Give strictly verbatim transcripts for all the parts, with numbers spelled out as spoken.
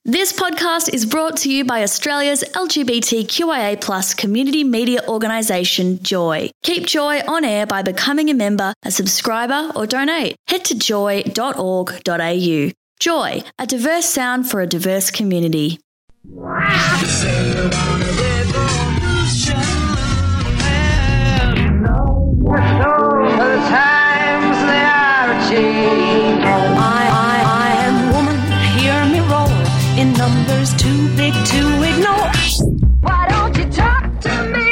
This podcast is brought to you by Australia's L G B T Q I A plus community media organisation, Joy. Keep Joy on air by becoming a member, a subscriber or donate. Head to joy dot org dot a u. Joy, a diverse sound for a diverse community. I, I, I am woman, hear me roar, in numbers too big to ignore. Why don't you talk to me?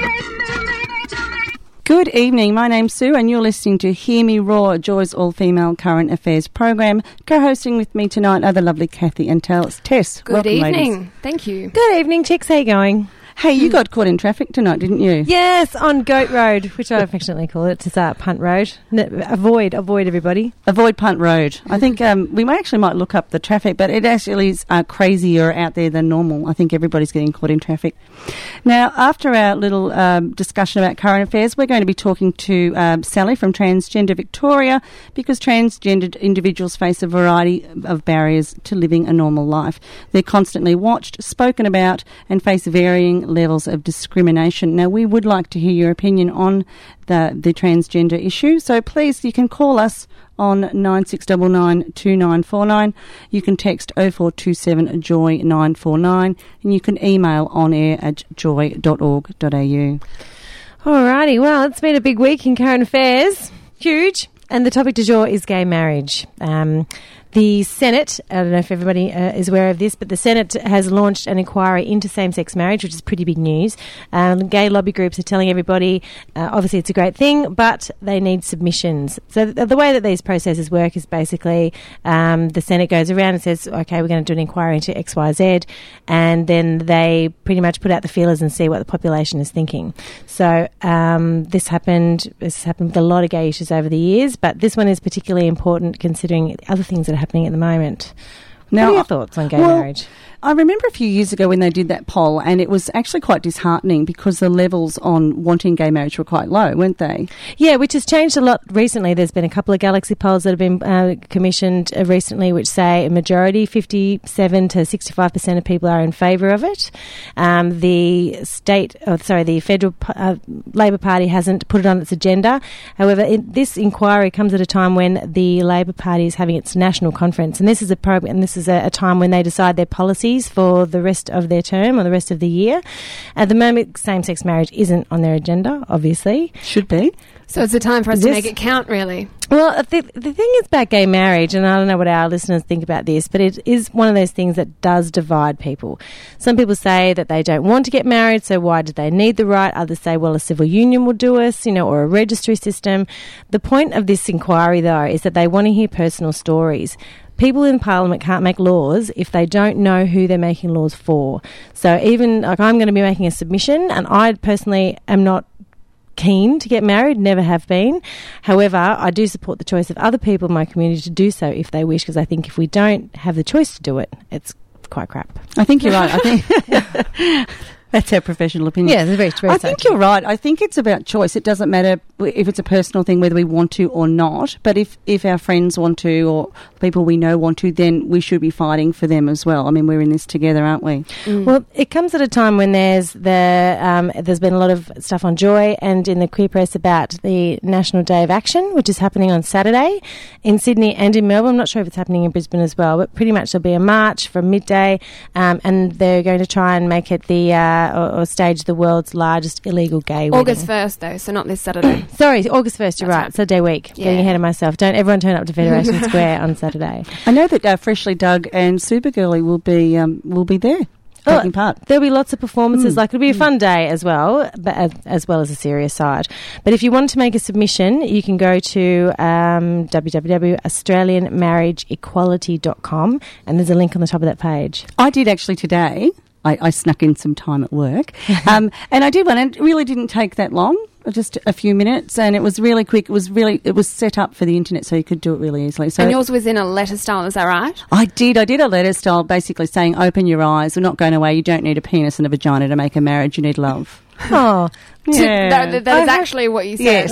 Good evening, my name's Sue and you're listening to Hear Me Roar, Joy's all-female current affairs program. Co-hosting with me tonight are the lovely Kathy and Tess. Tess, Good welcome, evening. ladies. Thank you. Good evening, chicks. How you going? Hey, you got caught in traffic tonight, didn't you? Yes, on Goat Road, which I affectionately call it. It's uh, Punt Road. N- avoid, avoid everybody. Avoid Punt Road. I think um, we might actually might look up the traffic, but it actually is uh, crazier out there than normal. I think everybody's getting caught in traffic. Now, after our little um, discussion about current affairs, we're going to be talking to um, Sally from Transgender Victoria, because transgendered individuals face a variety of barriers to living a normal life. They're constantly watched, spoken about, and face varying levels of discrimination. Now, we would like to hear your opinion on the, the transgender issue, so please, you can call us on nine six nine nine two nine four nine. You can text oh four two seven joy nine four nine, and you can email on air at joy dot org dot a u. Alrighty, well, it's been a big week in current affairs. Huge. And the topic du jour is gay marriage. Um, the Senate, I don't know if everybody uh, is aware of this, but the Senate has launched an inquiry into same-sex marriage, which is pretty big news. Um, gay lobby groups are telling everybody, uh, obviously it's a great thing, but they need submissions. So th- the way that these processes work is basically um, the Senate goes around and says, okay, we're going to do an inquiry into X, Y, Z, and then they pretty much put out the feelers and see what the population is thinking. So um, this happened, this has happened with a lot of gay issues over the years, but this one is particularly important considering other things that are happening at the moment. Now, what are your thoughts on gay well, marriage? I remember a few years ago when they did that poll, and it was actually quite disheartening because the levels on wanting gay marriage were quite low, weren't they? Yeah, which has changed a lot recently. There's been a couple of Galaxy polls that have been uh, commissioned uh, recently, which say a majority, fifty-seven to sixty-five percent of people are in favour of it. Um, the state, oh, sorry, the federal uh, Labor Party hasn't put it on its agenda. However, it, this inquiry comes at a time when the Labor Party is having its national conference, and this is a program, and this is a, a time when they decide their policies for the rest of their term or the rest of the year. At the moment, same-sex marriage isn't on their agenda, obviously. Should be. So it's a time for us Is to this- make it count, really. Well, the, the thing is about gay marriage, and I don't know what our listeners think about this, but it is one of those things that does divide people. Some people say that they don't want to get married, so why do they need the right? Others say, well, a civil union will do us, you know, or a registry system. The point of this inquiry, though, is that they want to hear personal stories. People in Parliament can't make laws if they don't know who they're making laws for. So even, like, I'm going to be making a submission, and I personally am not keen to get married, never have been. However, I do support the choice of other people in my community to do so if they wish, because I think if we don't have the choice to do it, it's quite crap. I think you're right. I think that's our professional opinion. Yeah, it's very, very I think you're right. I think it's about choice. It doesn't matter if it's a personal thing, whether we want to or not. But if, if our friends want to, or people we know want to, then we should be fighting for them as well. I mean, we're in this together, aren't we? Mm. Well, it comes at a time when there's the um, there's been a lot of stuff on Joy and in the queer press about the National Day of Action, which is happening on Saturday in Sydney and in Melbourne. I'm not sure if it's happening in Brisbane as well, but pretty much there'll be a march from midday, um, and they're going to try and make it the uh, or, or stage the world's largest illegal gay wedding. August first, though, so not this Saturday. Sorry, August first, you're That's right. right. Saturday week. Yeah. Getting ahead of myself. Don't everyone turn up to Federation Square on Saturday. I know that uh, Freshly Dug and Supergirly will be um, will be there taking part. There'll be lots of performances. Mm. Like, it'll be a fun day as well, but as, as well as a serious side. But if you want to make a submission, you can go to um, w w w dot australian marriage equality dot com, and there's a link on the top of that page. I did actually today. I, I snuck in some time at work, um, and I did one, and it really didn't take that long. Just a few minutes, and it was really quick. It was really, it was set up for the internet, so you could do it really easily. So And yours was in a letter style, is that right? I did. I did a letter style, basically saying, "Open your eyes. We're not going away. You don't need a penis and a vagina to make a marriage. You need love." Oh, Yeah. That, that- that I is hope- actually what you said.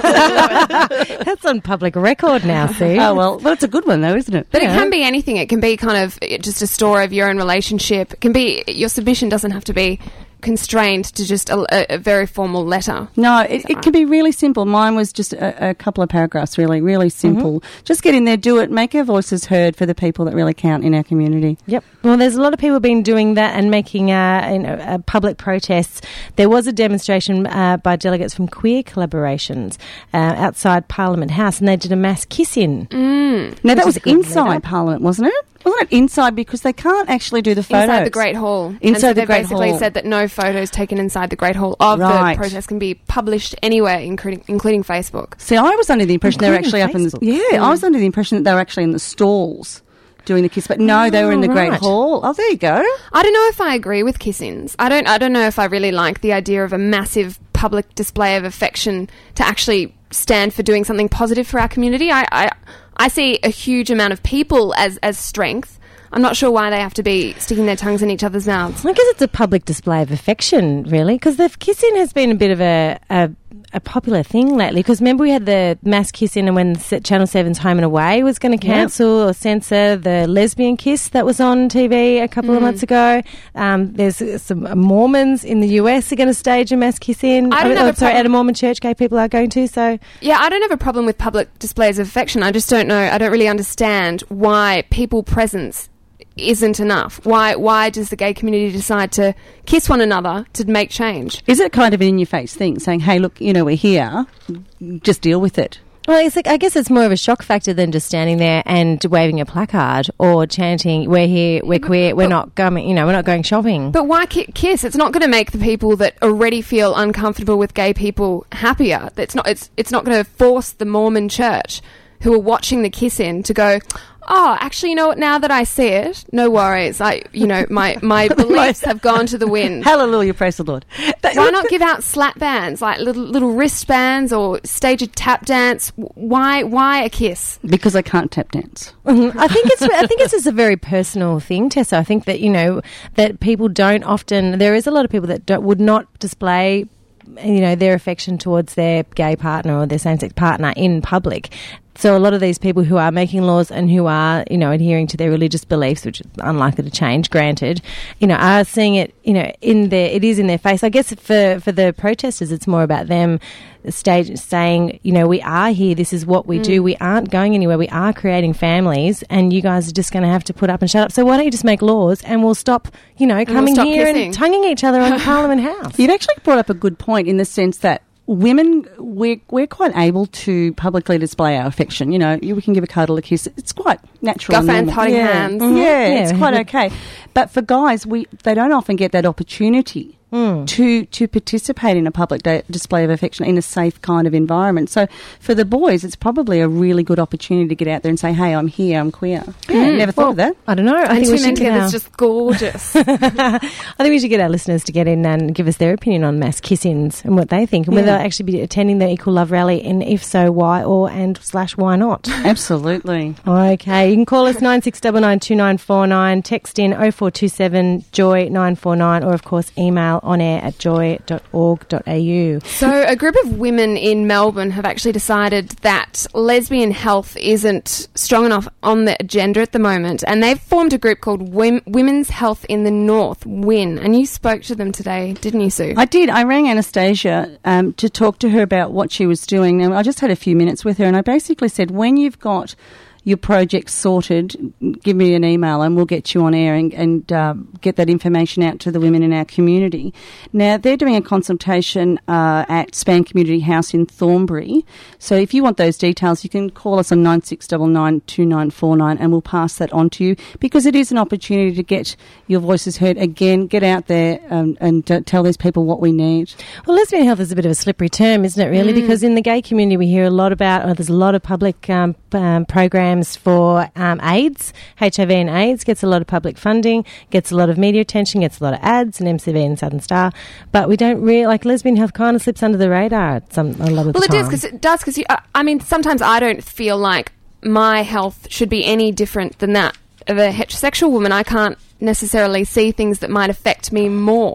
Yes. that's on public record now, Sue. Oh, well, well, it's a good one, though, isn't it? But Yeah. it can be anything. It can be kind of just a story of your own relationship. It can be, your submission doesn't have to be constrained to just a, a, a very formal letter. No, it, it can be really simple. Mine was just a, a couple of paragraphs, really, really simple. Mm-hmm. Just get in there, do it, make our voices heard for the people that really count in our community. Yep. Well, there's a lot of people been doing that and making uh, you know, uh, public protests. There was a demonstration uh, by delegates from queer collaborations uh, outside Parliament House, and they did a mass kiss-in. Mm. Now, that Which was is a good inside lead-up. Parliament, wasn't it? Wasn't it inside because they can't actually do the photos? Inside the Great Hall. Inside and so the they Great basically Hall. said that no photos taken inside the Great Hall of Right. the protest can be published anywhere, including, including Facebook. See, I was under the impression they were actually Including up in the... Facebook. Yeah, I was under the impression that they were actually in the stalls doing the kiss, but no, they were in the Oh, Great right. Hall. Oh, there you go. I don't know if I agree with kiss-ins. I don't. I don't know if I really like the idea of a massive public display of affection to actually stand for doing something positive for our community. I, I, I see a huge amount of people as as strength. I'm not sure why they have to be sticking their tongues in each other's mouths. I guess it's a public display of affection, really, because the kissing has been a bit of a, a, a popular thing lately. Because remember we had the mass kissing, and when Se- Channel seven's Home and Away was going to Yep. cancel or censor the lesbian kiss that was on T V a couple of months ago. Um, there's uh, some Mormons in the U S are going to stage a mass kissing. I don't oh, have a sorry, problem- at a Mormon church, gay people are going to. So Yeah, I don't have a problem with public displays of affection. I just don't know. I don't really understand why people presence isn't enough. Why why does the gay community decide to kiss one another to make change? Is it kind of an in-your-face thing, saying, hey, look, you know, we're here, just deal with it? Well, it's like, I guess it's more of a shock factor than just standing there and waving a placard or chanting, "We're here, we're queer, we're not going, you know, we're not going shopping." But why ki- kiss? It's not going to make the people that already feel uncomfortable with gay people happier. It's not. It's it's not going to force the Mormon Church, who are watching the kiss in, to go, oh, actually, you know what? Now that I see it, no worries. I, you know, my my beliefs have gone to the wind. Hallelujah, praise the Lord. But- Why not give out slap bands, like little little wristbands, or stage a tap dance? Why why a kiss? Because I can't tap dance. Mhm. I think it's I think it's just a very personal thing, Tessa. I think that, you know, that people don't often. There is a lot of people that don't, would not display, you know, their affection towards their gay partner or their same-sex partner in public. So a lot of these people who are making laws and who are, you know, adhering to their religious beliefs, which is unlikely to change, granted, you know, are seeing it, you know, in their, it is in their face. I guess for, for the protesters, it's more about them stage saying, you know, we are here, this is what we Mm. do, we aren't going anywhere, we are creating families, and you guys are just going to have to put up and shut up. So why don't you just make laws and we'll stop, you know, coming stop here kissing. and tonguing each other on the Parliament House. You've actually brought up a good point in the sense that women, we're, we're quite able to publicly display our affection. You know, you- we can give a cuddle, a kiss. It's quite natural. and Girlfriends normal. holding yeah. hands. Yeah, Mhm. it's Yeah. quite okay. But for guys, we they don't often get that opportunity Mm. to to participate in a public da- display of affection in a safe kind of environment. So for the boys, it's probably a really good opportunity to get out there and say, hey, I'm here, I'm queer. Yeah, never thought of that. I don't know. I And think two we men should get together our, is just gorgeous. I think we should get our listeners to get in and give us their opinion on mass kiss-ins and what they think, and whether Yeah. they'll actually be attending the Equal Love Rally, and if so, why, or and slash why not. Absolutely. Okay, you can call us nine six nine nine two nine four nine, text in oh four two seven joy nine four nine, or of course email on air at joy dot org dot a u. So a group of women in Melbourne have actually decided that lesbian health isn't strong enough on the agenda at the moment, and they've formed a group called Wom- Women's Health in the North, WIN, and you spoke to them today, didn't you, Sue? I did. I rang Anastasia um, to talk to her about what she was doing. Now, I just had a few minutes with her, and I basically said, when you've got your project sorted, give me an email and we'll get you on air and, and uh, get that information out to the women in our community. Now, they're doing a consultation uh, at Span Community House in Thornbury. So if you want those details, you can call us on nine six nine nine two nine four nine and we'll pass that on to you, because it is an opportunity to get your voices heard. Again, get out there um, and uh, tell these people what we need. Well, lesbian health is a bit of a slippery term, isn't it, really? Because in the gay community, we hear a lot about, or there's a lot of public um, um, programs for um, AIDS. H I V and AIDS gets a lot of public funding, gets a lot of media attention, gets a lot of ads and M C V and Southern Star. But we don't really, like, lesbian health kind of slips under the radar at some, a lot of Well, the it time. does, because it does, because I, I mean, sometimes I don't feel like my health should be any different than that of a heterosexual woman. I can't necessarily see things that might affect me more.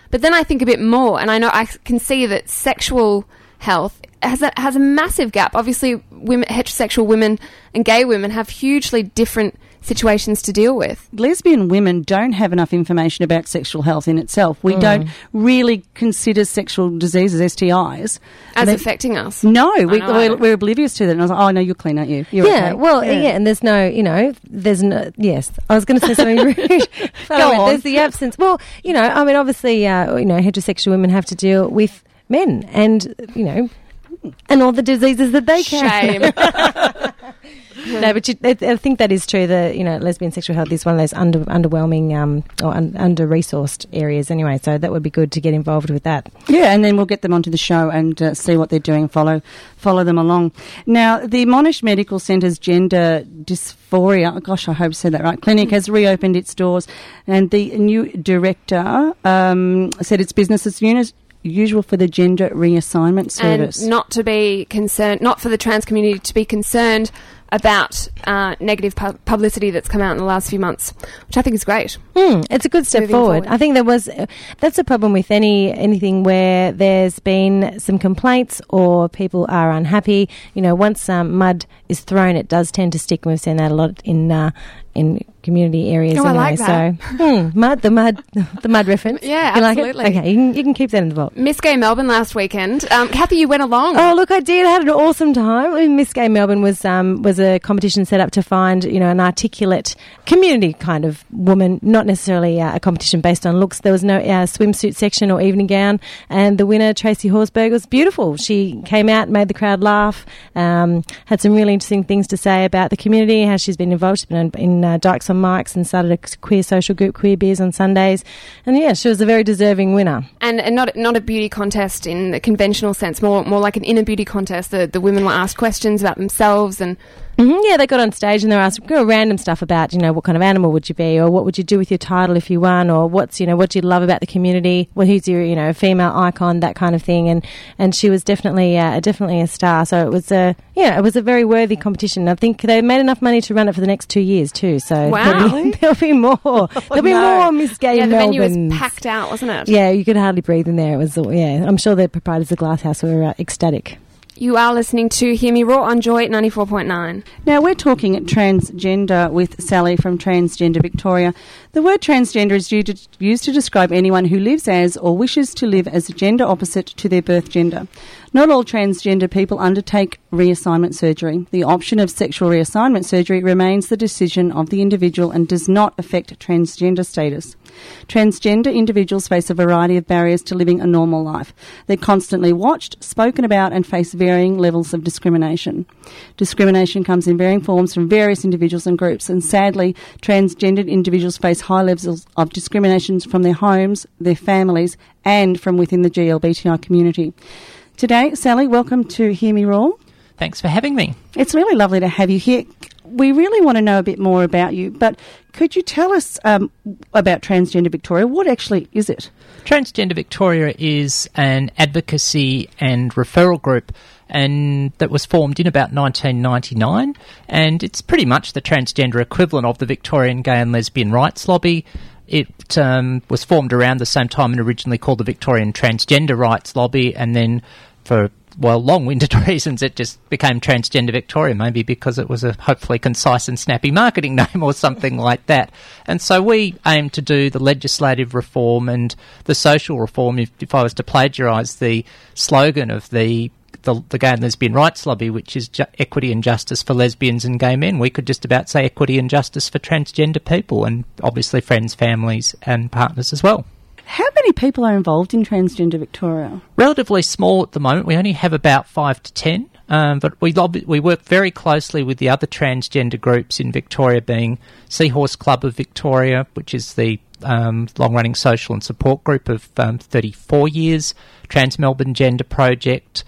But then I think a bit more, and I know I can see that sexual health has a, has a massive gap. Obviously, women, heterosexual women and gay women have hugely different situations to deal with. Lesbian women don't have enough information about sexual health in itself. We mm. don't really consider sexual diseases, S T Is, as affecting us. No, we, we're, we're oblivious to that. And I was like, oh, no, you're clean, aren't you? You're yeah, okay. well, yeah. yeah, and there's no, you know, there's no, yes, I was going to say something rude. Go on. There's the absence. Well, you know, I mean, obviously, uh, you know, heterosexual women have to deal with men and, you know, and all the diseases that they carry. Shame. No, but you, I, I think that is true. The you know lesbian sexual health is one of those under, underwhelming um, or un, under resourced areas anyway. So that would be good to get involved with that. Yeah, and then we'll get them onto the show and uh, see what they're doing. Follow follow them along. Now, the Monash Medical Centre's gender dysphoria, oh gosh, I hope I said that right, clinic has reopened its doors, and the new director um, said its business as unis- usual for the gender reassignment service. And not to be concerned, not for the trans community to be concerned about uh, negative pu- publicity that's come out in the last few months, which I think is great. Mm, it's a good step forward. forward. I think there was uh, that's a problem with any anything where there's been some complaints or people are unhappy. You know, once um, mud is thrown, it does tend to stick, and we've seen that a lot in uh, in community areas. Oh, anyway. I like that. So, hmm, mud, the mud, the mud reference. Yeah, you absolutely. Like it? Okay, you can, you can keep that in the vault. Miss Gay Melbourne last weekend. Um, Kathy, you went along. Oh, look, I did. I had an awesome time. Miss Gay Melbourne was um, was a competition set up to find, you know, an articulate community kind of woman, not necessarily uh, a competition based on looks. There was no uh, swimsuit section or evening gown, and the winner, Tracy Horsberg, was beautiful. She came out, made the crowd laugh, um, had some really interesting things to say about the community, how she's been involved. She's been in, in uh, Dykes on Mics and started a queer social group, Queer Beers on Sundays, and yeah, she was a very deserving winner. And, and not not a beauty contest in the conventional sense, more more like an inner beauty contest. The the women were asked questions about themselves and. Mm-hmm, yeah, they got on stage and they were asked you know, random stuff about, you know, what kind of animal would you be, or what would you do with your title if you won, or what's, you know, what do you love about the community, well, who's your, you know, female icon, that kind of thing. And, and she was definitely, uh, definitely a star. So it was a, yeah, it was a very worthy competition. I think they made enough money to run it for the next two years too. So wow. there'll, be, there'll be more. There'll be no. more Miss Gay Yeah, the Melbourne. venue was packed out, wasn't it? Yeah, you could hardly breathe in there. It was, yeah, I'm sure the proprietors of Glass House were uh, ecstatic. You are listening to Hear Me Raw on Joy ninety-four point nine. Now, we're talking at transgender with Sally from Transgender Victoria. The word transgender is used to describe anyone who lives as or wishes to live as a gender opposite to their birth gender. Not all transgender people undertake reassignment surgery. The option of sexual reassignment surgery remains the decision of the individual and does not affect transgender status. Transgender individuals face a variety of barriers to living a normal life. They're constantly watched, spoken about, and face varying levels of discrimination. Discrimination comes in varying forms from various individuals and groups, and sadly, transgendered individuals face high levels of discrimination from their homes, their families, and from within the G L B T I community. Today, Sally, welcome to Hear Me Raw. Thanks for having me. It's really lovely to have you here. We really want to know a bit more about you, but could you tell us um, about Transgender Victoria? What actually is it? Transgender Victoria is an advocacy and referral group and that was formed in about nineteen ninety-nine, and it's pretty much the transgender equivalent of the Victorian Gay and Lesbian Rights Lobby. It um, was formed around the same time and originally called the Victorian Transgender Rights Lobby, and then for well, long-winded reasons, it just became Transgender Victoria, maybe because it was a hopefully concise and snappy marketing name or something like that. And so we aim to do the legislative reform and the social reform. If, if I was to plagiarise the slogan of the, the the Gay and Lesbian Rights Lobby, which is ju- equity and justice for lesbians and gay men, we could just about say equity and justice for transgender people, and obviously friends, families and partners as well. How many people are involved in Transgender Victoria? Relatively small at the moment. We only have about five to ten, um, but we lobby, we work very closely with the other transgender groups in Victoria, being Seahorse Club of Victoria, which is the um, long-running social and support group of um, thirty-four years, Trans Melbourne Gender Project,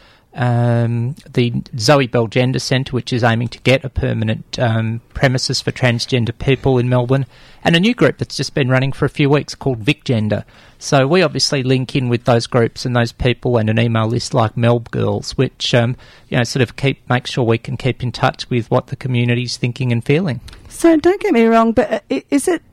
um, the Zoe Bell Gender Centre, which is aiming to get a permanent um, premises for transgender people in Melbourne, and a new group that's just been running for a few weeks called Vic Gender. So we obviously link in with those groups and those people and an email list like Melb Girls, which um, you know sort of keep make sure we can keep in touch with what the community's thinking and feeling. So don't get me wrong, but is it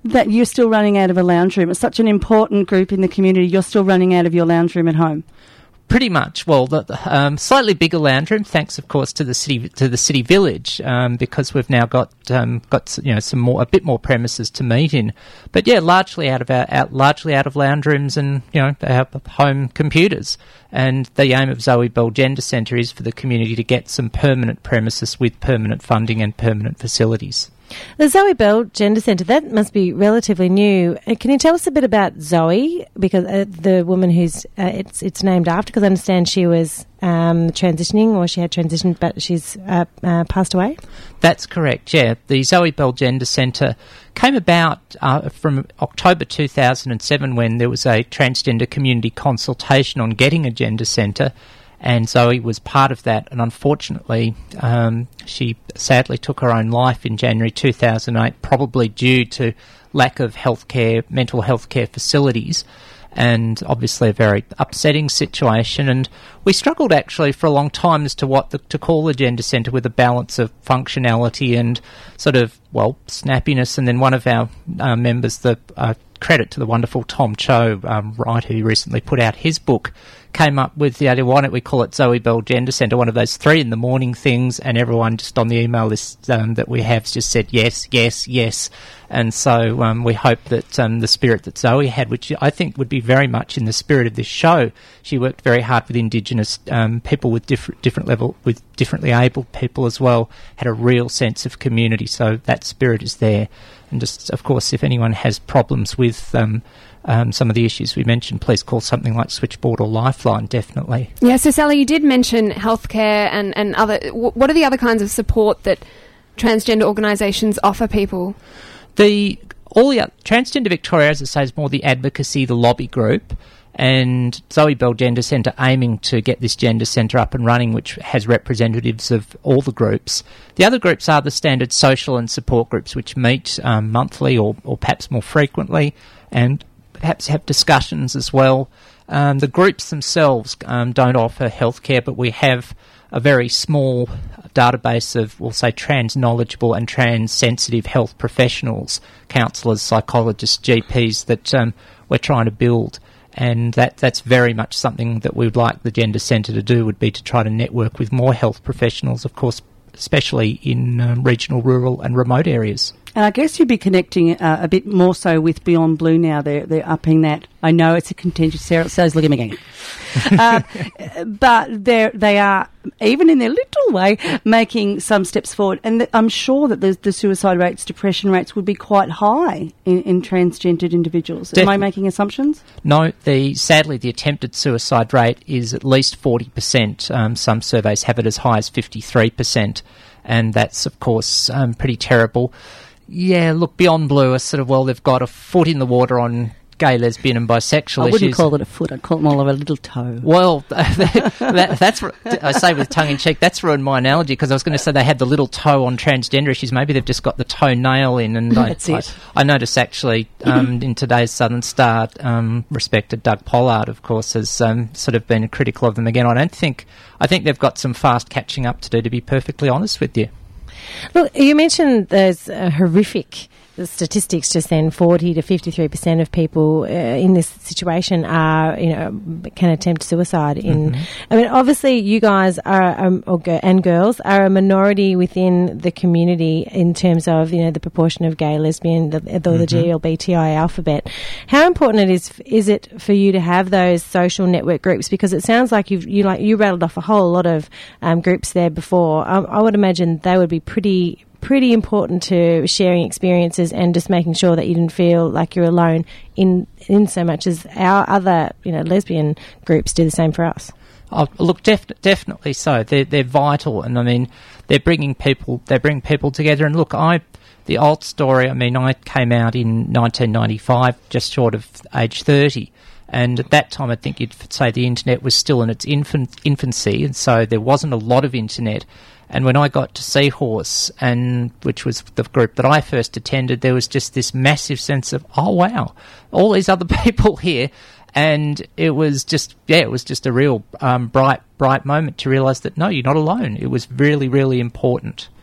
that you're still running out of a lounge room. It's such an important group in the community. You're still running out of your lounge room at home. Pretty much. Well, the, the um, slightly bigger lounge room, thanks of course to the city to the city village, um, because we've now got um, got you know some more a bit more premises to meet in. But yeah, largely out of our out, largely out of lounge rooms and you know our home computers. And the aim of Zoe Bell Gender Centre is for the community to get some permanent premises with permanent funding and permanent facilities. The Zoe Bell Gender Centre, that must be relatively new. Uh, Can you tell us a bit about Zoe, because uh, the woman who's uh, it's it's named after? Because I understand she was um, transitioning, or she had transitioned, but she's uh, uh, passed away. That's correct. Yeah, the Zoe Bell Gender Centre came about uh, from October two thousand seven, when there was a transgender community consultation on getting a gender centre. And Zoe was part of that, and unfortunately, um, she sadly took her own life in January two thousand eight, probably due to lack of healthcare, mental health care facilities, and obviously a very upsetting situation. And we struggled actually for a long time as to what the, to call the gender centre, with a balance of functionality and sort of, well, snappiness. And then one of our uh, members, the uh, credit to the wonderful Tom Cho, um, writer who recently put out his book, came up with the idea, why don't we call it Zoe Bell Gender Centre, one of those three in the morning things, and everyone just on the email list um, that we have just said yes, yes, yes. And so um, we hope that um, the spirit that Zoe had, which I think would be very much in the spirit of this show, she worked very hard with Indigenous um, people, with different different level, with differently abled people as well, had a real sense of community, so that spirit is there. And just, of course, if anyone has problems with um, um, some of the issues we mentioned, please call something like Switchboard or Lifeline, definitely. Yeah, so Sally, you did mention healthcare and, and other... W- what are the other kinds of support that transgender organisations offer people? The all the Transgender Victoria, as I say, is more the advocacy, the lobby group, and Zoe Bell Gender Centre aiming to get this gender centre up and running, which has representatives of all the groups. The other groups are the standard social and support groups, which meet um, monthly or, or perhaps more frequently, and perhaps have discussions as well. Um, the groups themselves um, don't offer healthcare, but we have a very small database of, we'll say, trans-knowledgeable and trans-sensitive health professionals, counsellors, psychologists, G Ps, that um, we're trying to build. And that that's very much something that we would like the Gender Centre to do, would be to try to network with more health professionals, of course, especially in um, regional, rural and remote areas. And I guess you'd be connecting uh, a bit more so with Beyond Blue now. They're, they're upping that. I know it's a contentious... Sarah, Sarah's looking at me again. uh, but they're, they are, even in their little way, making some steps forward. And th- I'm sure that the, the suicide rates, depression rates would be quite high in, in transgendered individuals. Def- Am I making assumptions? No. The sadly, the attempted suicide rate is at least forty percent. Um, some surveys have it as high as fifty-three percent. And that's, of course, um, pretty terrible. Yeah, look, Beyond Blue are sort of, well, they've got a foot in the water on gay, lesbian and bisexual I issues. I wouldn't call it a foot, I'd call it more of a little toe. Well, that, that, that's, I say with tongue-in-cheek, that's ruined my analogy, because I was going to say they had the little toe on transgender issues. Maybe they've just got the toenail in. And that's I, it. I, I noticed actually um, in today's Southern Star, um, respected Doug Pollard, of course, has um, sort of been critical of them again. I don't think, I think they've got some fast catching up to do, to be perfectly honest with you. Look, you mentioned those uh, horrific statistics just then. Forty to fifty-three percent of people uh, in this situation are, you know, can attempt suicide. In, mm-hmm. I mean, obviously, you guys are, um, or go, and girls are a minority within the community in terms of, you know, the proportion of gay, lesbian, the, the, mm-hmm. the G L B T I alphabet. How important it is is it for you to have those social network groups? Because it sounds like you've you like you rattled off a whole lot of um, groups there before. Um, I would imagine they would be pretty. pretty important to sharing experiences and just making sure that you didn't feel like you're alone in in so much as our other, you know, lesbian groups do the same for us. Oh, look, def- definitely so. They're they're vital, and I mean, they're bringing people they bring people together. And look, I the old story. I mean, I came out in nineteen ninety-five, just short of age thirty. And at that time, I think you'd say the internet was still in its infant, infancy, and so there wasn't a lot of internet. And when I got to Seahorse, and which was the group that I first attended, there was just this massive sense of, oh, wow, all these other people here. And it was just, yeah, it was just a real um, bright, bright moment to realise that, no, you're not alone. It was really, really important.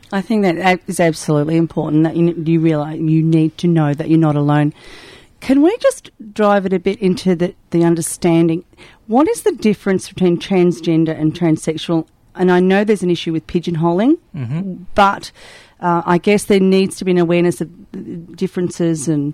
I think that is absolutely important, that you, you realise you need to know that you're not alone. Can we just drive it a bit into the, the understanding? What is the difference between transgender and transsexual? And I know there's an issue with pigeonholing, mm-hmm. but uh, I guess there needs to be an awareness of differences and...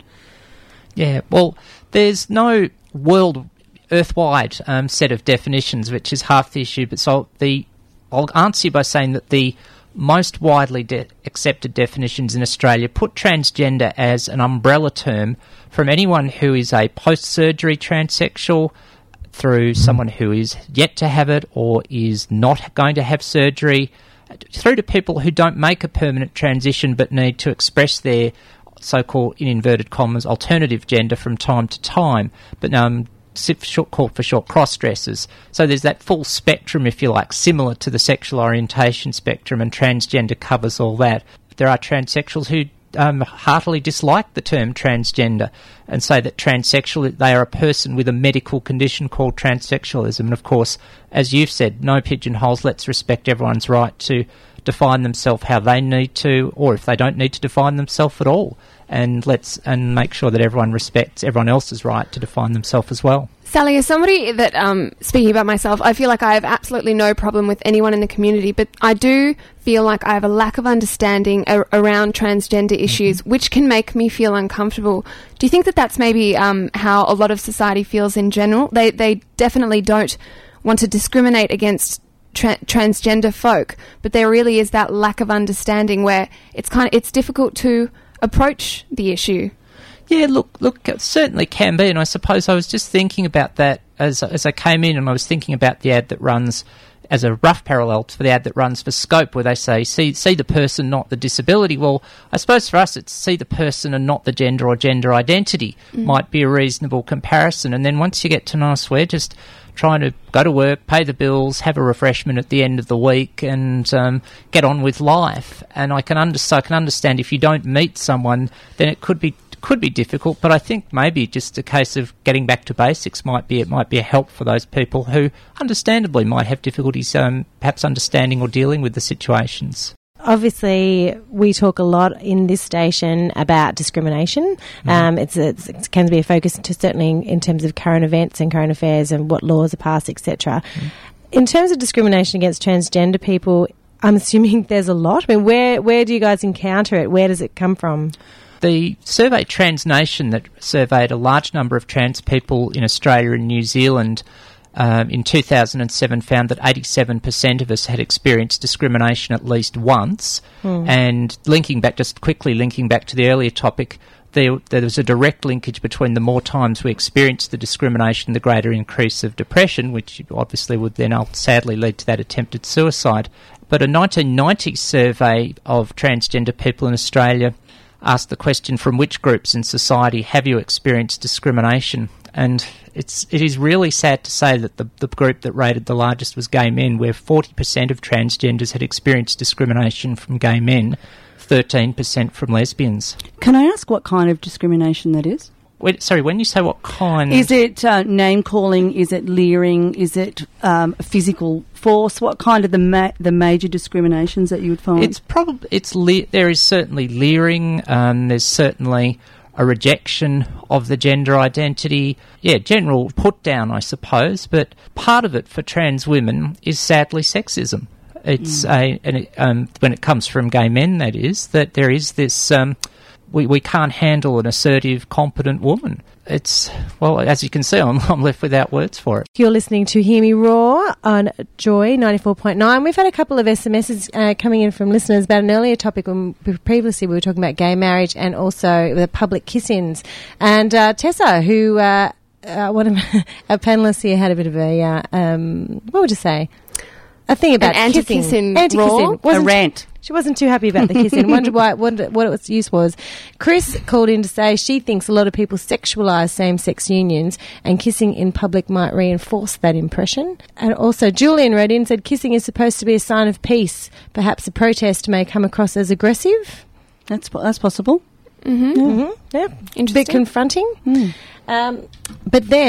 Yeah, well, there's no world, earth-wide um, set of definitions, which is half the issue. But so the I'll answer you by saying that the most widely de- accepted definitions in Australia put transgender as an umbrella term from anyone who is a post-surgery transsexual, through someone who is yet to have it or is not going to have surgery, through to people who don't make a permanent transition but need to express their so-called, in inverted commas, alternative gender from time to time, but um, short, called for short cross-dressers. So there's that full spectrum, if you like, similar to the sexual orientation spectrum, and transgender covers all that. There are transsexuals who um, heartily dislike the term transgender and say that transsexual, they are a person with a medical condition called transsexualism. And of course, as you've said, no pigeonholes. Let's respect everyone's right to define themselves how they need to, or if they don't need to define themselves at all. And let's and make sure that everyone respects everyone else's right to define themselves as well. Sally, as somebody that, um, speaking about myself, I feel like I have absolutely no problem with anyone in the community, but I do feel like I have a lack of understanding ar- around transgender issues, mm-hmm. which can make me feel uncomfortable. Do you think that that's maybe um, how a lot of society feels in general? They they definitely don't want to discriminate against Tra- transgender folk, but there really is that lack of understanding where it's kind of it's difficult to approach the issue. Yeah, look, look, it certainly can be, and I suppose I was just thinking about that as as I came in, and I was thinking about the ad that runs as a rough parallel for the ad that runs for Scope, where they say, see see the person, not the disability. Well, I suppose for us it's see the person and not the gender or gender identity mm. might be a reasonable comparison. And then once you get to know us, we're just trying to go to work, pay the bills, have a refreshment at the end of the week, and um, get on with life. And I can, under- so I can understand if you don't meet someone, then it could be could be difficult. But I think maybe just a case of getting back to basics might be it might be a help for those people who, understandably, might have difficulties, um, perhaps understanding or dealing with the situations. Obviously, we talk a lot in this station about discrimination. Mm. Um, it's, it's, it can be a focus, to certainly in, in terms of current events and current affairs and what laws are passed, et cetera. Mm. In terms of discrimination against transgender people, I'm assuming there's a lot. I mean, where where do you guys encounter it? Where does it come from? The survey TransNation, that surveyed a large number of trans people in Australia and New Zealand, Um, in two thousand seven found that eighty-seven percent of us had experienced discrimination at least once. Mm. And linking back, just quickly linking back to the earlier topic, there, there was a direct linkage between the more times we experienced the discrimination, the greater increase of depression, which obviously would then sadly lead to that attempted suicide. But a nineteen ninety survey of transgender people in Australia asked the question, from which groups in society have you experienced discrimination? And it's it is really sad to say that the, the group that rated the largest was gay men, where forty percent of transgenders had experienced discrimination from gay men, thirteen percent from lesbians. Can I ask what kind of discrimination that is? Wait, sorry, when you say what kind... Is it uh, name-calling? Is it leering? Is it um, physical force? What kind of the ma- the major discriminations that you would find? It's probably... it's le- There is certainly leering. Um, there's certainly a rejection of the gender identity. Yeah, general put-down, I suppose. But part of it for trans women is sadly sexism. It's mm. a... And it, um, when it comes from gay men, that is, that there is this... Um, We we can't handle an assertive, competent woman. It's, well, as you can see, I'm, I'm left without words for it. You're listening to Hear Me Roar on Joy ninety-four point nine. We've had a couple of S M Ses uh, coming in from listeners about an earlier topic when previously we were talking about gay marriage and also the public kiss-ins. And uh, Tessa, who uh, uh, one of our panellists here had a bit of a, uh, um, what would you say? A thing about An kissing. anti-kissing Anti-kissing. A rant. She wasn't too happy about the kissing. Wondered why, wondered what its use was. Chris called in to say she thinks a lot of people sexualise same-sex unions and kissing in public might reinforce that impression. And also Julian wrote in and said kissing is supposed to be a sign of peace. Perhaps a protest may come across as aggressive. That's that's possible. Mm-hmm. Yeah. Mm-hmm. Yeah. Interesting. A bit confronting. Mm. Um, but then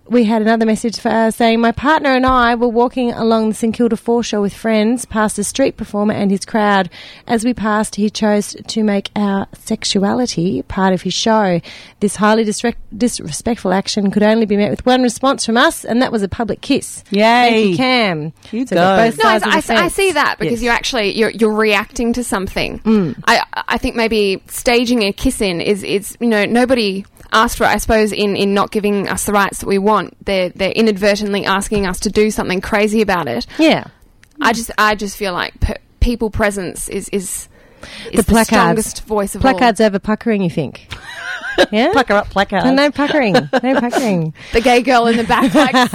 we had another message for, uh, saying, my partner and I were walking along the St Kilda foreshore with friends past a street performer and his crowd. As we passed, he chose to make our sexuality part of his show. This highly disre- disrespectful action could only be met with one response from us, and that was a public kiss. Yay. Thank you, Cam. You so go. both No, sides of the I, I fence. see that because Yes. you're actually you're you're reacting to something. Mm. I I think maybe staging a kiss in is is you know nobody asked for it. I suppose in, in not giving us the rights that we want, they're they're inadvertently asking us to do something crazy about it. Yeah. I just I just feel like pe- people presence is is, is The the, placards. strongest voice of Placards over puckering, you think? Yeah? Pucker up placards. No, no puckering. No puckering. all. The gay girl in the back like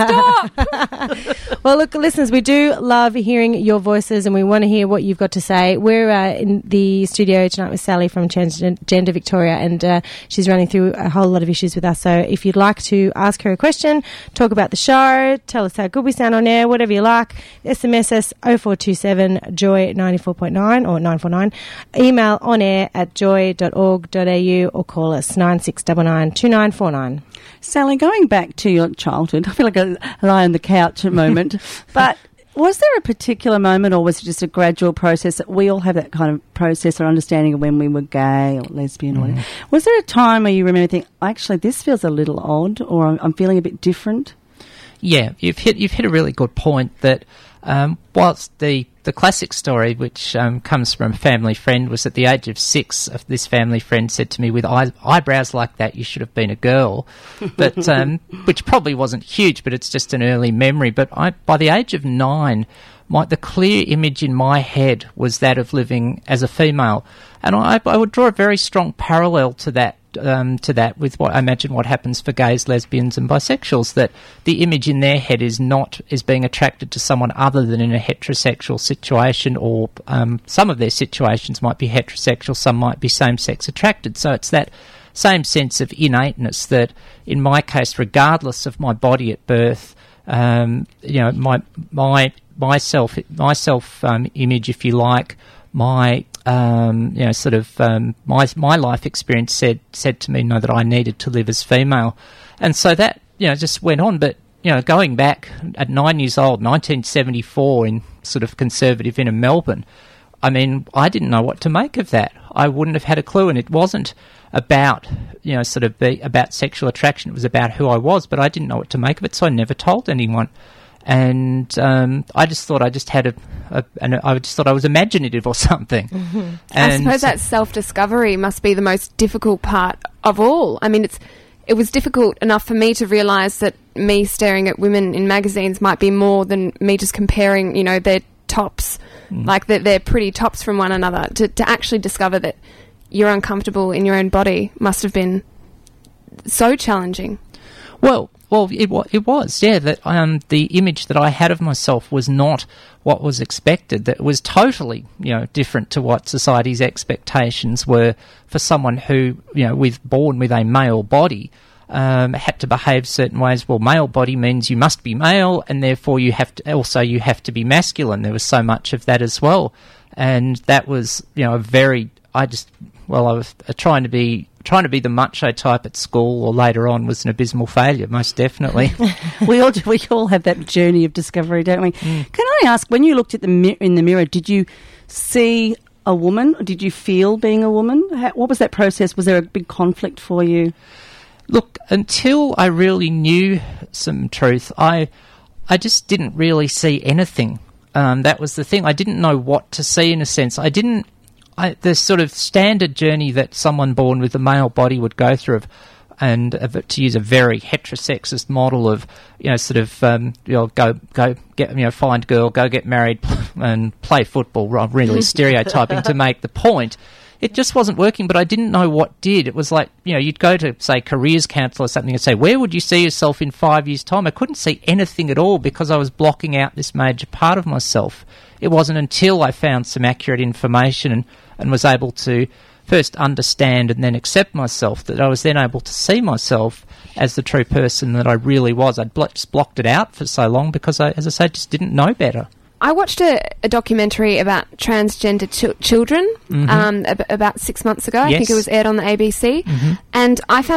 stop. Well, look, listeners, we do love hearing your voices and we want to hear what you've got to say. We're uh, in the studio tonight with Sally from Transgender Victoria, and uh, she's running through a whole lot of issues with us. So if you'd like to ask her a question, talk about the show, tell us how good we sound on air, whatever you like, S M S us oh four two seven joy ninety-four point nine or nine four nine, email on air at joy dot org dot a u or call us nine six nine nine two nine four nine. Sally, going back to your childhood, I feel like I lie on the couch at the moment, but was there a particular moment or was it just a gradual process that we all have that kind of process or understanding of when we were gay or lesbian or whatever? Was there a time where you remember thinking, actually, this feels a little odd or I'm, I'm feeling a bit different? Yeah, you've hit you've hit a really good point that um, whilst the, the classic story, which um, comes from a family friend, was at the age of six, uh, this family friend said to me, with eye, eyebrows like that, you should have been a girl, but um, which probably wasn't huge, but it's just an early memory. But I, by the age of nine, my, the clear image in my head was that of living as a female, and I, I would draw a very strong parallel to that. Um, to that with what I imagine what happens for gays, lesbians and bisexuals, that the image in their head is not is being attracted to someone other than in a heterosexual situation, or um, some of their situations might be heterosexual, some might be same-sex attracted. So it's that same sense of innateness that in my case, regardless of my body at birth, um, you know, my my myself myself um, image, if you like, my Um, you know, sort of um, my my life experience said said to me, no, that I needed to live as female, and so that you know just went on. But you know, going back at nine years old, nineteen seventy-four, in sort of conservative inner Melbourne, I mean, I didn't know what to make of that. I wouldn't have had a clue, and it wasn't about you know sort of be about sexual attraction. It was about who I was, but I didn't know what to make of it, so I never told anyone. And um, I just thought I just had a, a, an, I just thought I was imaginative or something. Mm-hmm. I suppose that self-discovery must be the most difficult part of all. I mean, it's it was difficult enough for me to realise that me staring at women in magazines might be more than me just comparing, you know, their tops, mm. like their, their pretty tops from one another. To, to actually discover that you're uncomfortable in your own body must have been so challenging. Well, well, it, wa- it was, yeah, that um, the image that I had of myself was not what was expected. That was totally, you know, different to what society's expectations were for someone who, you know, with born with a male body, um, had to behave certain ways. Well, male body means you must be male, and therefore you have to, also you have to be masculine. There was so much of that as well, and that was, you know, a very, I just, well, I was uh, trying to be. Trying to be the macho type at school or later on was an abysmal failure, most definitely. we all do, we all have that journey of discovery, don't we? Mm. Can I ask, when you looked at the mi- in the mirror, did you see a woman? Or did you feel being a woman? How, what was that process? Was there a big conflict for you? Look, until I really knew some truth, I I just didn't really see anything. Um, that was the thing. I didn't know what to see, in a sense. I didn't. I, the sort of standard journey that someone born with a male body would go through, of, and of, to use a very heterosexist model of, you know, sort of, um, you know, go go get, you know, find girl, go get married, and play football. Really stereotyping to make the point. It just wasn't working, but I didn't know what did. It was like, you know, you'd go to, say, careers counsellor or something and say, where would you see yourself in five years' time? I couldn't see anything at all because I was blocking out this major part of myself. It wasn't until I found some accurate information and, and was able to first understand and then accept myself that I was then able to see myself as the true person that I really was. I'd blo- just blocked it out for so long because, I, as I say, just didn't know better. I watched a, a documentary about transgender ch- children mm-hmm. um, ab- about six months ago. Yes. I think it was aired on the A B C. Mm-hmm. And I found it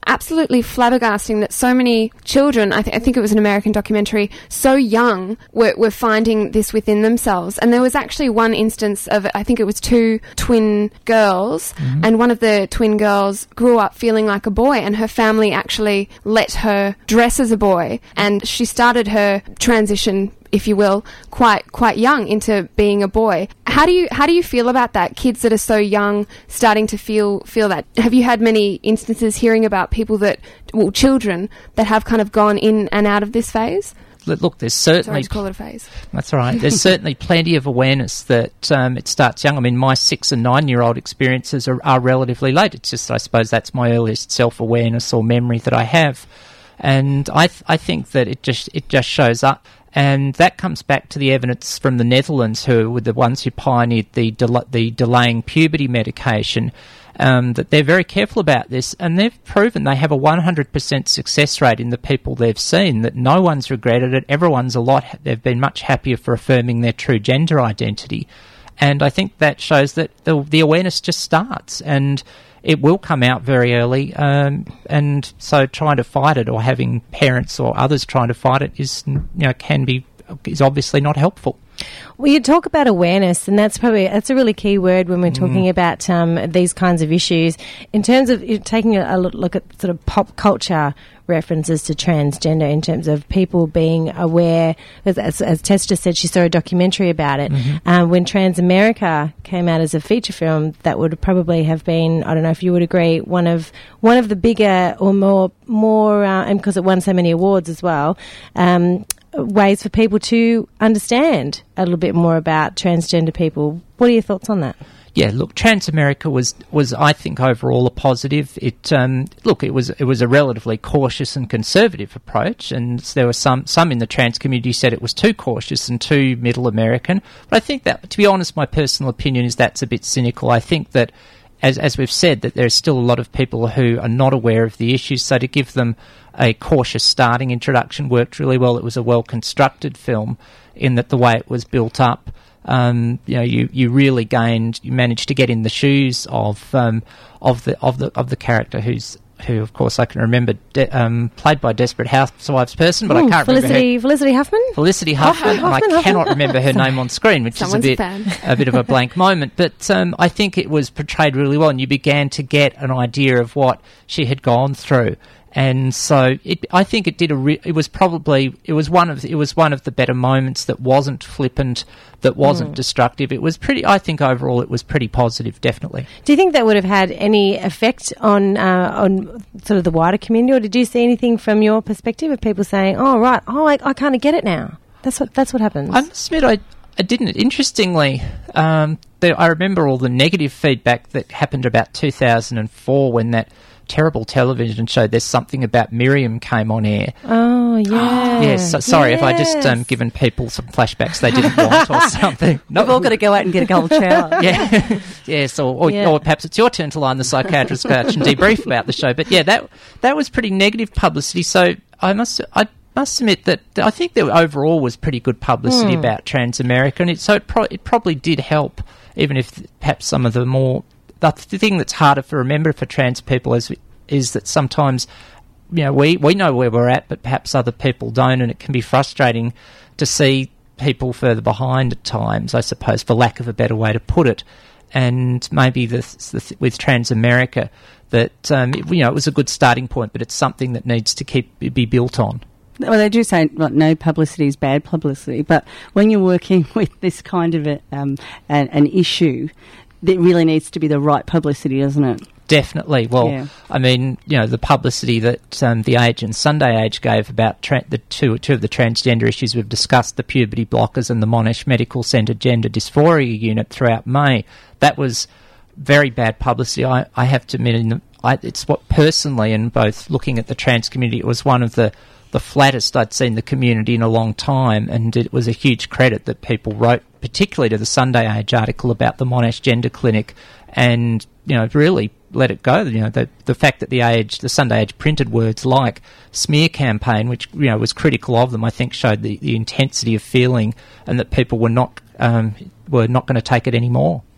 absolutely flabbergasting that so many children, I, th- I think it was an American documentary, so young were, were finding this within themselves. And there was actually one instance of, I think it was two twin girls, mm-hmm. and one of the twin girls grew up feeling like a boy, and her family actually let her dress as a boy, and she started her transition, if you will, quite quite young into being a boy. How do you how do you feel about that? Kids that are so young starting to feel feel that. Have you had many instances hearing about people that, well, children that have kind of gone in and out of this phase? Look, there's certainly... Sorry to call it a phase. That's all right. There's certainly plenty of awareness that um, it starts young. I mean, my six- and nine-year-old experiences are, are relatively late. It's just, I suppose, that's my earliest self-awareness or memory that I have. And I th- I think that it just it just shows up. And that comes back to the evidence from the Netherlands, who were the ones who pioneered the, del- the delaying puberty medication, um, that they're very careful about this, and they've proven they have a one hundred percent success rate in the people they've seen, that no one's regretted it, everyone's a lot, they've been much happier for affirming their true gender identity. And I think that shows that the, the awareness just starts, and it will come out very early, um, and so trying to fight it, or having parents or others trying to fight it, is, you know, can be is obviously not helpful. Well, you talk about awareness, and that's probably that's a really key word when we're talking mm. about um, these kinds of issues. In terms of you're taking a, a look at sort of pop culture references to transgender, in terms of people being aware, as, as, as Tess just said, she saw a documentary about it. Mm-hmm. Um, when Transamerica came out as a feature film, that would probably have been, I don't know if you would agree, one of one of the bigger or more more, uh, and because it won so many awards as well. Um, ways for people to understand a little bit more about transgender people. What are your thoughts on that? Yeah, look, Transamerica was, was I think, overall a positive. It um, look, it was it was a relatively cautious and conservative approach, and there were some some in the trans community said it was too cautious and too middle American. But I think that, to be honest, my personal opinion is that's a bit cynical. I think that, as as we've said, that there's still a lot of people who are not aware of the issues, so to give them a cautious starting introduction worked really well. It was a well-constructed film in that the way it was built up, um, you know, you, you really gained, you managed to get in the shoes of um, of the of the of the character who's who, of course, I can remember, de- um, played by Desperate Housewives person, but Ooh, I can't Felicity, remember her. Felicity Huffman? Felicity Huffman, Huffman, and I Huffman, cannot Huffman. remember her name on screen, which Someone's is a bit a, a bit of a blank moment. But um, I think it was portrayed really well, and you began to get an idea of what she had gone through. And so it, I think it did a. Re- it was probably it was one of it was one of the better moments that wasn't flippant, that wasn't mm. destructive. It was pretty. I think overall it was pretty positive, definitely. Do you think that would have had any effect on uh, on sort of the wider community, or did you see anything from your perspective of people saying, "Oh right, oh I, I kind of get it now"? That's what that's what happens. I must admit, I I didn't. Interestingly, um, there, I remember all the negative feedback that happened about two thousand four when that terrible television show There's Something About Miriam came on air. Oh, yeah. yes, so, sorry yes. if I just um, given people some flashbacks they didn't want or something. No, We've all got to go out and get a cold shower. yeah, yes, or, or, yeah. or perhaps it's your turn to line the psychiatrist's couch and debrief about the show. But yeah, that that was pretty negative publicity, so I must... I, must admit that I think there overall was pretty good publicity mm. about Transamerica, and it, so it, pro- it probably did help, even if perhaps some of the more... The thing that's harder to remember for trans people is is that sometimes, you know, we, we know where we're at, but perhaps other people don't, and it can be frustrating to see people further behind at times, I suppose, for lack of a better way to put it. And maybe the, the, with Transamerica, that um, it, you know, it was a good starting point, but it's something that needs to keep be built on. Well, they do say like, no publicity is bad publicity, but when you're working with this kind of a, um, an, an issue, it really needs to be the right publicity, doesn't it? Definitely. Well, yeah. I mean, you know, the publicity that um, The Age and Sunday Age gave about tra- the two two of the transgender issues we've discussed, the puberty blockers and the Monash Medical Centre Gender Dysphoria Unit throughout May, that was very bad publicity. I, I have to admit, in the, I, it's what personally, and both looking at the trans community, it was one of the the flattest I'd seen the community in a long time, and it was a huge credit that people wrote, particularly to the Sunday Age article about the Monash Gender Clinic, and, you know, really let it go. You know, the the fact that the Age, the Sunday Age printed words like smear campaign, which, you know, was critical of them, I think showed the, the intensity of feeling, and that people were not um, were not going to take it anymore.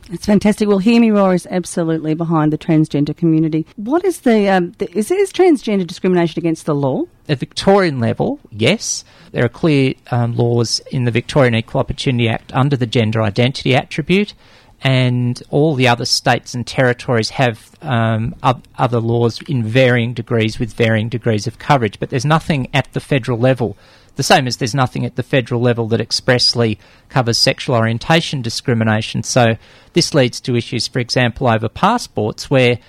It's fantastic. Well, Hear Me Roar is absolutely behind the transgender community. What is the, um, the is, is transgender discrimination against the law? At Victorian level, yes. There are clear um, laws in the Victorian Equal Opportunity Act under the gender identity attribute, and all the other states and territories have um, other laws in varying degrees with varying degrees of coverage. But there's nothing at the federal level, the same as there's nothing at the federal level that expressly covers sexual orientation discrimination. So this leads to issues, for example, over passports, where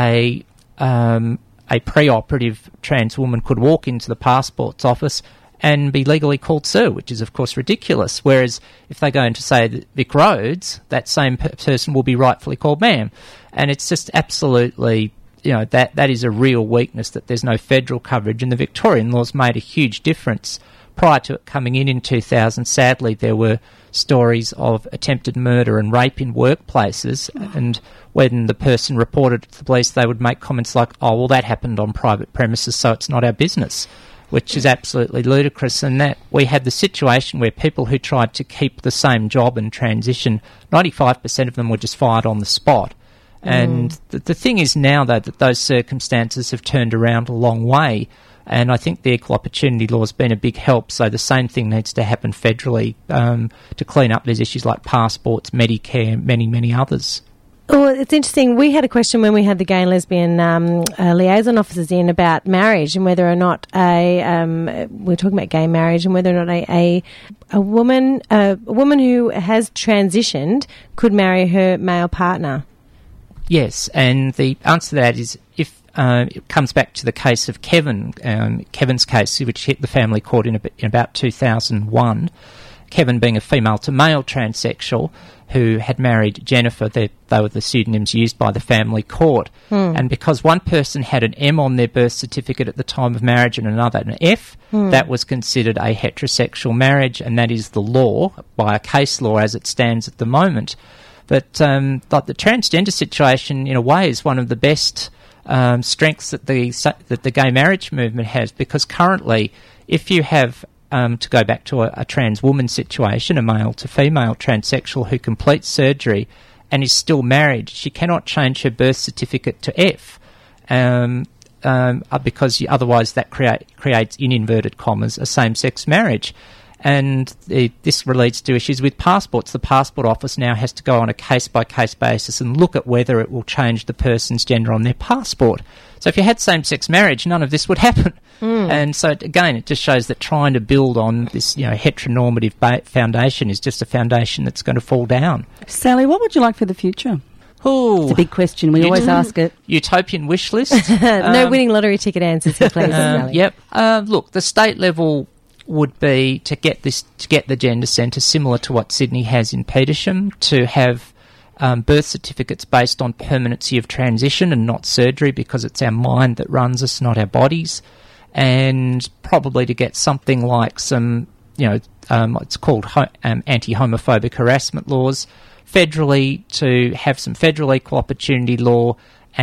a um, a pre-operative trans woman could walk into the passports office and be legally called sir, which is, of course, ridiculous. Whereas if they go into, say, Vic Roads, that same per- person will be rightfully called ma'am. And it's just absolutely, you know, that, that is a real weakness, that there's no federal coverage. And the Victorian laws made a huge difference. Prior to it coming in in two thousand, sadly, there were stories of attempted murder and rape in workplaces, and when the person reported it to the police, they would make comments like, oh, well, that happened on private premises, so it's not our business, which is absolutely ludicrous. And that we had the situation where people who tried to keep the same job and transition, ninety-five percent of them were just fired on the spot. And mm. the, the thing is now, though, that those circumstances have turned around a long way, and I think the Equal Opportunity Law has been a big help. So the same thing needs to happen federally um, to clean up these issues like passports, Medicare, many, many others. Well, it's interesting. We had a question when we had the gay and lesbian um, uh, liaison officers in about marriage and whether or not a um, we're talking about gay marriage and whether or not a a, a woman uh, a woman who has transitioned could marry her male partner. Yes, and the answer to that is if uh, it comes back to the case of Kevin, um, Kevin's case, which hit the family court in, a, in about two thousand one. Kevin being a female to male transsexual who had married Jennifer, they, they were the pseudonyms used by the family court. Mm. And because one person had an M on their birth certificate at the time of marriage and another an F, mm. that was considered a heterosexual marriage, and that is the law, by a case law as it stands at the moment. But um, like the transgender situation, in a way, is one of the best um, strengths that the that the gay marriage movement has, because currently, if you have, um, to go back to a, a trans woman situation, a male to female transsexual who completes surgery and is still married, she cannot change her birth certificate to F, um, um, because otherwise that create, creates, in inverted commas, a same-sex marriage. And the, this relates to issues with passports. The passport office now has to go on a case-by-case basis and look at whether it will change the person's gender on their passport. So if you had same-sex marriage, none of this would happen. Mm. And so, again, it just shows that trying to build on this, you know, heteronormative ba- foundation is just a foundation that's going to fall down. Sally, what would you like for the future? Ooh, it's a big question. We always ask it. Utopian wish list. No um, winning lottery ticket answers here, please. Uh, yep. Uh, look, the state level would be to get this to get the gender centre similar to what Sydney has in Petersham, to have um, birth certificates based on permanency of transition and not surgery, because it's our mind that runs us, not our bodies, and probably to get something like some, you know, um, it's called ho- um, anti-homophobic harassment laws federally, to have some federal equal opportunity law,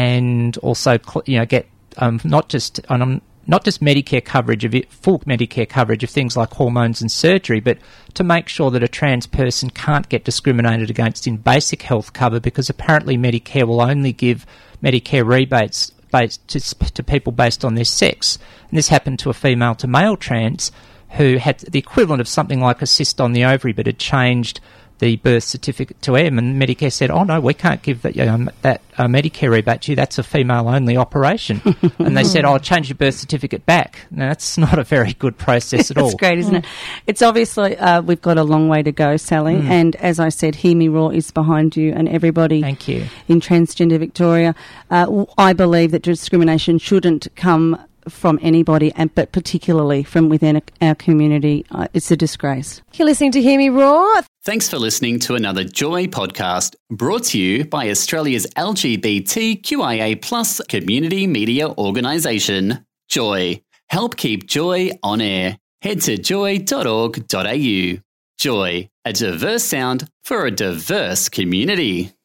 and also, you know, get um, not just um, not just Medicare coverage of it, full Medicare coverage of things like hormones and surgery, but to make sure that a trans person can't get discriminated against in basic health cover, because apparently Medicare will only give Medicare rebates based to, to people based on their sex. And this happened to a female to male trans who had the equivalent of something like a cyst on the ovary, but had changed the birth certificate to M, and Medicare said, oh no, we can't give that, um, that uh, Medicare rebate to you, that's a female-only operation. And they said, oh, change your birth certificate back. Now, that's not a very good process at all. That's great, isn't mm. it? It's obviously, uh, we've got a long way to go, Sally, mm. and as I said, Hear Me Roar is behind you and everybody Thank you. in Transgender Victoria. Uh, I believe that discrimination shouldn't come from anybody, and but particularly from within a, our community. Uh, it's a disgrace. You're listening to Hear Me Roar. Thanks for listening to another Joy podcast, brought to you by Australia's L G B T Q I A plus community media organisation, Joy. Help keep Joy on air. Head to joy dot org dot a u. Joy, a diverse sound for a diverse community.